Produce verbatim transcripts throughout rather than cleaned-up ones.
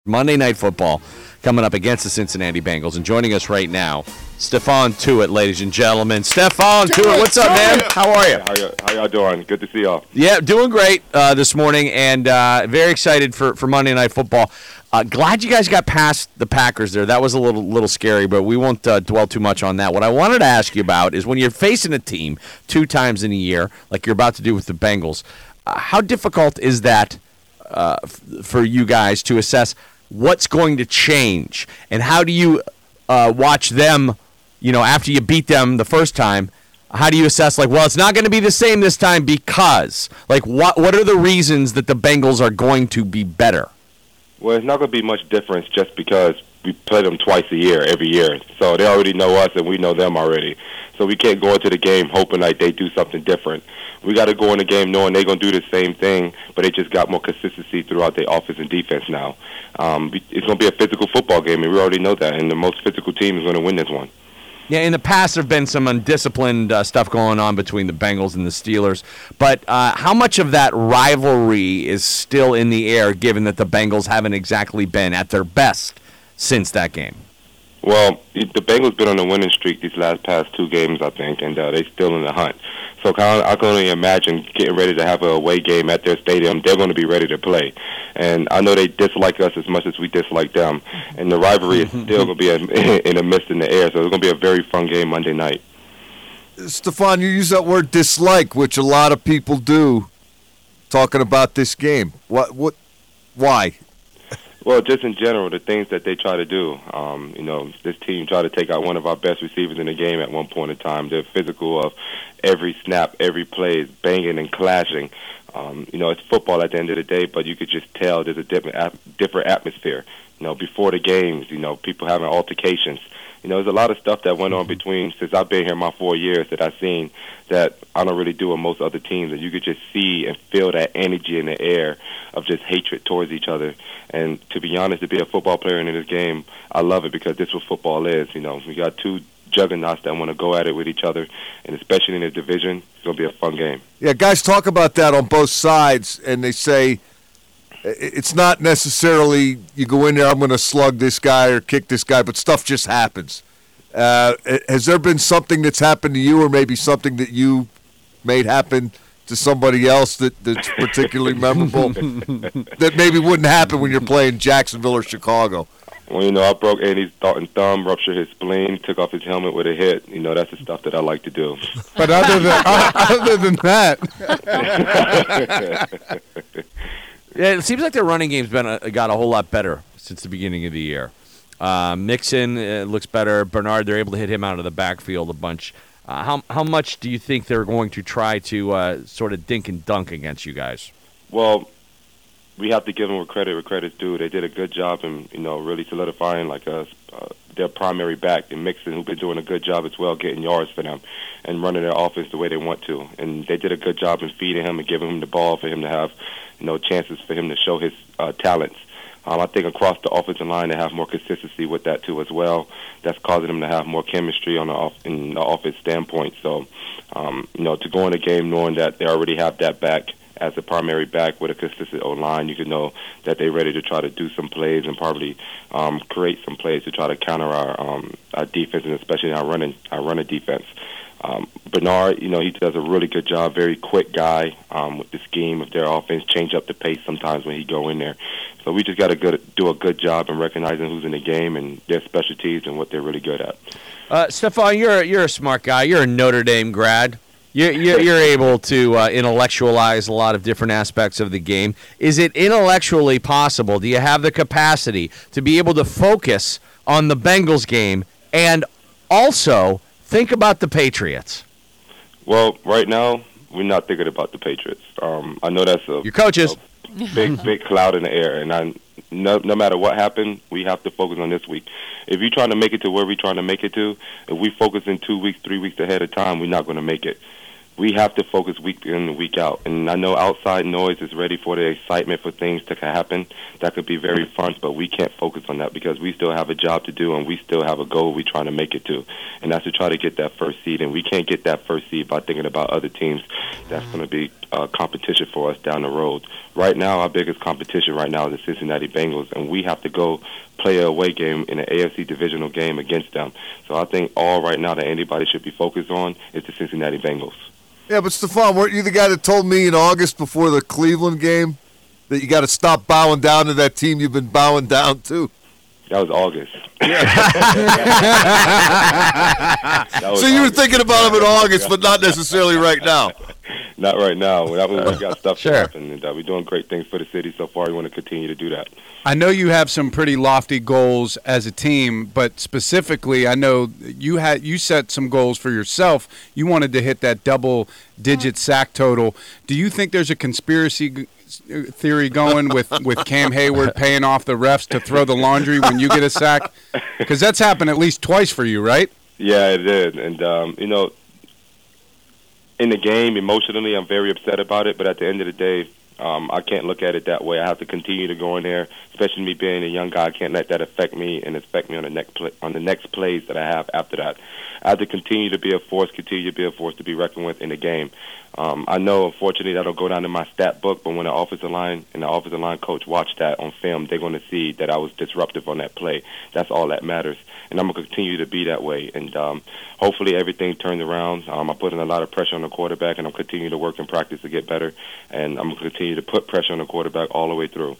Monday Night Football coming up against the Cincinnati Bengals. And joining us right now, Stephon Tuitt, ladies and gentlemen. Stephon Tuitt, what's up, man? How are you? How, y- how y'all doing? Good to see y'all. Yeah, doing great uh, this morning, and uh, very excited for, for Monday Night Football. Uh, glad you guys got past the Packers there. That was a little little scary, but we won't uh, dwell too much on that. What I wanted to ask you about is when you're facing a team two times in a year, like you're about to do with the Bengals, uh, how difficult is that uh, f- for you guys to assess what's going to change, and how do you uh, watch them, you know, after you beat them the first time, how do you assess, like, well, it's not going to be the same this time because, like, what what are the reasons that the Bengals are going to be better? Well, it's not going to be much difference just because we play them twice a year, every year. So they already know us and we know them already. So we can't go into the game hoping like they do something different. We got to go in the game knowing they're going to do the same thing, but they just got more consistency throughout their offense and defense now. Um, it's going to be a physical football game, and we already know that, and the most physical team is going to win this one. Yeah, in the past there have been some undisciplined uh, stuff going on between the Bengals and the Steelers, but uh, how much of that rivalry is still in the air given that the Bengals haven't exactly been at their best since that game? Well, the Bengals been on a winning streak these last past two games, I think, and uh, they're still in the hunt. So kind of, I can only imagine getting ready to have a away game at their stadium. They're going to be ready to play. And I know they dislike us as much as we dislike them. And the rivalry is still going to be a, in the midst in the air. So it's going to be a very fun game Monday night. Stephon, you use that word dislike, which a lot of people do, talking about this game. What? What? Why? Well, just in general, the things that they try to do. Um, you know, this team tried to take out one of our best receivers in the game at one point in time. They're physical of every snap, every play is banging and clashing. Um, you know, it's football at the end of the day, but you could just tell there's a different, different atmosphere. You know, before the games, you know, people having altercations. You know, there's a lot of stuff that went on between, since I've been here my four years, that I've seen that I don't really do with most other teams. And you could just see and feel that energy in the air of just hatred towards each other. And to be honest, to be a football player in this game, I love it because this is what football is. You know, we got two juggernauts that want to go at it with each other, and especially in this division, it's going to be a fun game. Yeah, guys talk about that on both sides, and they say it's not necessarily you go in there, I'm going to slug this guy or kick this guy, but stuff just happens. Uh, has there been something that's happened to you or maybe something that you made happen to somebody else that, that's particularly memorable that maybe wouldn't happen when you're playing Jacksonville or Chicago? Well, you know, I broke Andy's thumb, ruptured his spleen, took off his helmet with a hit. You know, that's the stuff that I like to do. But other than other than that, yeah, it seems like their running game's been a, got a whole lot better since the beginning of the year. Uh, Mixon uh, looks better. Bernard, they're able to hit him out of the backfield a bunch. Uh, how how much do you think they're going to try to uh, sort of dink and dunk against you guys? Well, we have to give them credit where credit's due. They did a good job in, you know, really solidifying like a, uh, their primary back, and Mixon, who's been doing a good job as well, getting yards for them and running their offense the way they want to. And they did a good job in feeding him and giving him the ball for him to have, you know, chances for him to show his uh, talents. Um, I think across the offensive line, they have more consistency with that too as well. That's causing them to have more chemistry on the off in the offense standpoint. So, um, you know, to go in a game knowing that they already have that back as a primary back with a consistent O-line, you can know that they're ready to try to do some plays and probably um, create some plays to try to counter our um, our defense, and especially our running our running defense. Um, Bernard, you know, he does a really good job, very quick guy um, with the scheme of their offense, change up the pace sometimes when he go in there. So we just got to do a good job in recognizing who's in the game and their specialties and what they're really good at. Uh, Stephon, you're, you're a smart guy. You're a Notre Dame grad. You're, you're, you're able to uh, intellectualize a lot of different aspects of the game. Is it intellectually possible? Do you have the capacity to be able to focus on the Bengals game and also think about the Patriots? Well, right now, we're not thinking about the Patriots. Um, I know that's a, Your coaches. a big, big cloud in the air, and I, no, no matter what happened, we have to focus on this week. If you're trying to make it to where we're trying to make it to, if we focus in two weeks, three weeks ahead of time, we're not going to make it. we have to focus week in and week out. And I know outside noise is ready for the excitement for things that can happen. That could be very fun, but we can't focus on that because we still have a job to do and we still have a goal we're trying to make it to. And that's to try to get that first seed. And we can't get that first seed by thinking about other teams. That's going to be uh, competition for us down the road. Right now, our biggest competition right now is the Cincinnati Bengals, and we have to go play a away game in an A F C divisional game against them. So I think all right now that anybody should be focused on is the Cincinnati Bengals. Yeah, but Stephon, weren't you the guy that told me in August before the Cleveland game that you got to stop bowing down to that team you've been bowing down to? That was August. That was so you were August. thinking about them in August, but not necessarily right now. Not right now. That one we got stuff Sure. to happen, and uh, we're doing great things for the city so far. We want to continue to do that. I know you have some pretty lofty goals as a team, but specifically, I know you had you set some goals for yourself. You wanted to hit that double-digit sack total. Do you think there's a conspiracy g- theory going with, with Cam Hayward paying off the refs to throw the laundry when you get a sack? Because that's happened at least twice for you, right? Yeah, it did. And, um, you know, in the game, emotionally, I'm very upset about it. But at the end of the day, um, I can't look at it that way. I have to continue to go in there, especially me being a young guy. I can't let that affect me and affect me on the next play, on the next plays that I have after that. I have to continue to be a force, continue to be a force to be reckoned with in the game. Um, I know, unfortunately, that'll go down in my stat book, but when the offensive line and the offensive line coach watch that on film, they're going to see that I was disruptive on that play. That's all that matters. And I'm going to continue to be that way. And um, hopefully everything turns around. Um, I'm putting a lot of pressure on the quarterback, and I'm continuing to work in practice to get better. And I'm going to continue to put pressure on the quarterback all the way through.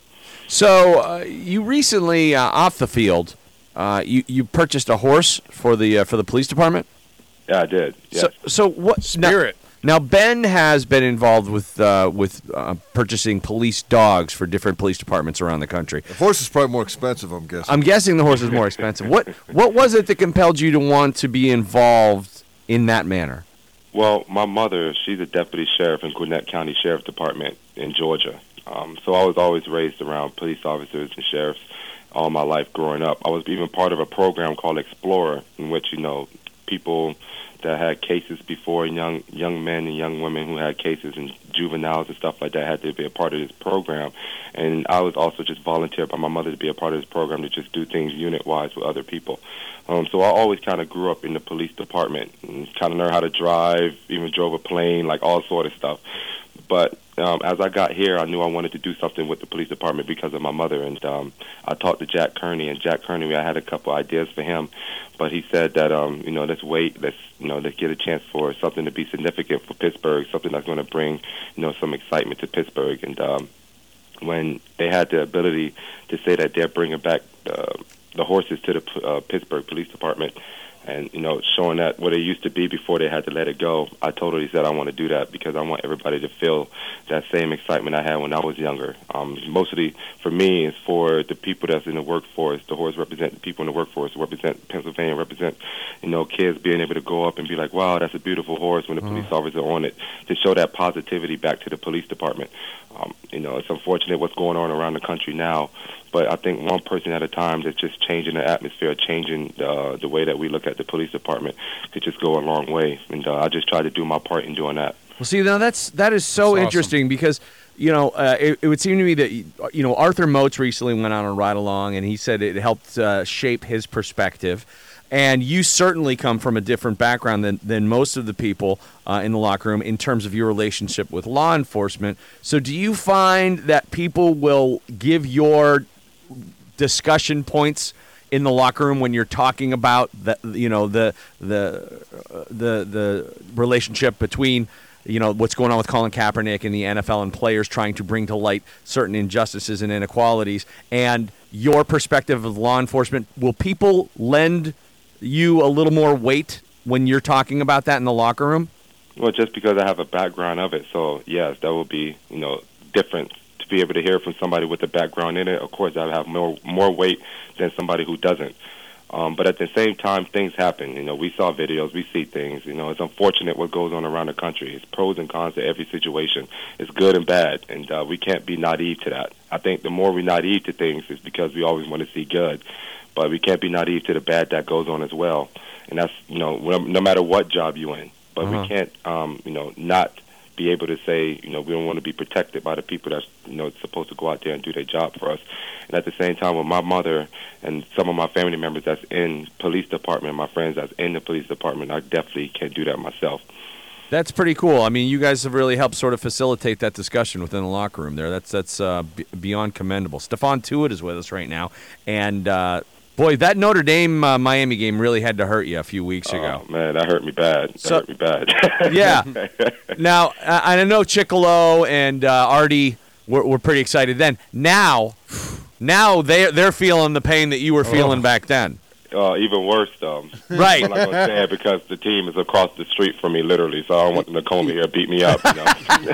So uh, you recently, uh, off the field, uh, you, you purchased a horse for the uh, for the police department? Yeah, I did. Yes. So, so what? Spirit. Now, now Ben has been involved with uh, with uh, purchasing police dogs for different police departments around the country. The horse is probably more expensive, I'm guessing. I'm guessing the horse is more expensive. What what was it that compelled you to want to be involved in that manner? Well, my mother, she's a deputy sheriff in Gwinnett County Sheriff Department in Georgia. Um, so I was always raised around police officers and sheriffs all my life growing up. I was even part of a program called Explorer, in which, you know, people that had cases before, young young men and young women who had cases and juveniles and stuff like that had to be a part of this program. And I was also just volunteered by my mother to be a part of this program to just do things unit-wise with other people. Um, so I always kind of grew up in the police department and kind of learned how to drive, even drove a plane, like all sort of stuff. But um, as I got here, I knew I wanted to do something with the police department because of my mother. And um, I talked to Jack Kearney, and Jack Kearney, I had a couple ideas for him, but he said that um, you know, let's wait, let's you know, let's get a chance for something to be significant for Pittsburgh, something that's going to bring you know some excitement to Pittsburgh. And um, when they had the ability to say that they're bringing back uh, the horses to the uh, Pittsburgh Police Department, and, you know, showing that what it used to be before they had to let it go, I totally said I want to do that because I want everybody to feel that same excitement I had when I was younger. Um, mostly for me, it's for the people that's in the workforce. The horse represent the people in the workforce, represent Pennsylvania, represent, you know, kids being able to go up and be like, wow, that's a beautiful horse when the police Uh-huh. officer on it, to show that positivity back to the police department. Um, you know, it's unfortunate what's going on around the country now, but I think one person at a time that's just changing the atmosphere, changing uh, the way that we look at the police department could just go a long way. And uh, I just try to do my part in doing that. Well, see, now that's that is so That's interesting because you know uh, it, it would seem to me that you know Arthur Moats recently went on a ride along, and he said it helped uh, shape his perspective. And you certainly come from a different background than, than most of the people uh, in the locker room in terms of your relationship with law enforcement. So do you find that people will give your discussion points in the locker room when you're talking about the you know the the uh, the the relationship between you know what's going on with Colin Kaepernick and the N F L and players trying to bring to light certain injustices and inequalities and your perspective of law enforcement? Will people lend you a little more weight when you're talking about that in the locker room? Well, just because I have a background of it, so yes, that will be you know different to be able to hear from somebody with a background in it. Of course, I would have more more weight than somebody who doesn't. Um, but at the same time, things happen. You know, we saw videos, we see things. You know, it's unfortunate what goes on around the country. It's pros and cons to every situation. It's good and bad, and uh, we can't be naive to that. I think the more we're naive to things is because we always want to see good, but we can't be naive to the bad that goes on as well. And that's, you know, no matter what job you're in, but Uh-huh. we can't, um, you know, not be able to say, you know, we don't want to be protected by the people that's, you know, supposed to go out there and do their job for us. And at the same time, with my mother and some of my family members that's in police department, my friends that's in the police department, I definitely can't do that myself. That's pretty cool. I mean, you guys have really helped sort of facilitate that discussion within the locker room there. That's that's uh, b- beyond commendable. Stephon Tuitt is with us right now, and uh, boy, that Notre Dame uh, Miami game really had to hurt you a few weeks ago. Oh man, that hurt me bad. That So- hurt me bad. Yeah. Now, I I know Chicolo and uh, Artie were, were pretty excited then. Now, now they they're feeling the pain that you were feeling Oh. back then. Uh, even worse, though. Right. I'm not going to say it because the team is across the street from me, literally, so I don't want them to come over here and beat me up. You know?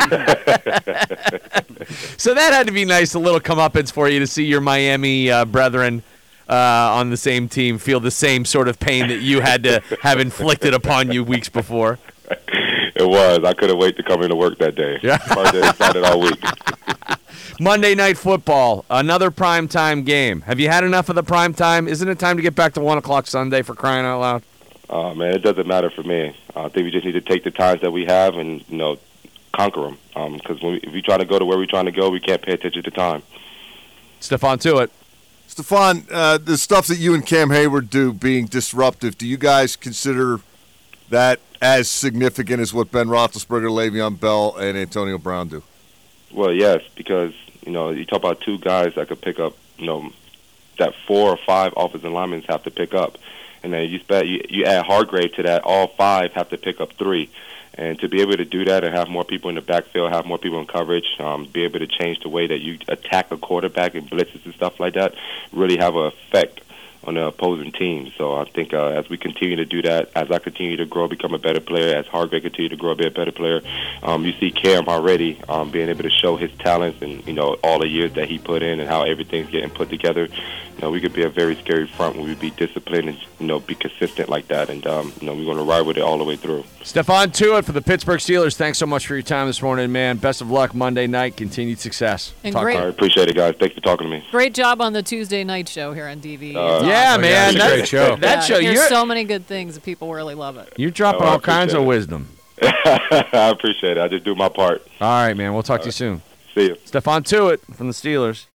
So that had to be nice, a little comeuppance for you to see your Miami uh, brethren uh, on the same team feel the same sort of pain that you had to have inflicted upon you weeks before. It was. I couldn't wait to come into work that day. Yeah. First day excited all week. Monday Night Football, another primetime game. Have you had enough of the primetime? Isn't it time to get back to one o'clock Sunday, for crying out loud? Uh, man, it doesn't matter for me. Uh, I think we just need to take the times that we have and, you know, conquer them. Because when we, if we try to go to where we're trying to go, we can't pay attention to time. Stephon Tuitt. Stephon, uh, the stuff that you and Cam Hayward do being disruptive, do you guys consider that as significant as what Ben Roethlisberger, Le'Veon Bell, and Antonio Brown do? Well, yes, because, you know, you talk about two guys that could pick up, you know, that four or five offensive linemen have to pick up. And then you, spat, you, you add Hargrave to that, all five have to pick up three. And to be able to do that and have more people in the backfield, have more people in coverage, um, be able to change the way that you attack a quarterback and blitzes and stuff like that, really have an effect on the opposing team. So I think uh, as we continue to do that, as I continue to grow, become a better player, as Hargrave continue to grow, be a better player, um, you see Cam already um, being able to show his talents and, you know, all the years that he put in and how everything's getting put together. You know, we could be a very scary front when we be disciplined and, you know, be consistent like that. And, um, you know, we're going to ride with it all the way through. Stephon Tuitt for the Pittsburgh Steelers. Thanks so much for your time this morning, man. Best of luck Monday night. Continued success. And Talk great- All right, appreciate it, guys. Thanks for talking to me. Great job on the Tuesday night show here on D V. Uh, It's Yeah, awesome. man. it's a that- great show. That Yeah, show, here's you're, so many good things that people really love it. you're dropping Oh, I all kinds of appreciate it. wisdom. I appreciate it. I just do my part. All right, man. We'll talk to you soon. See you. Stephon Tuitt from the Steelers.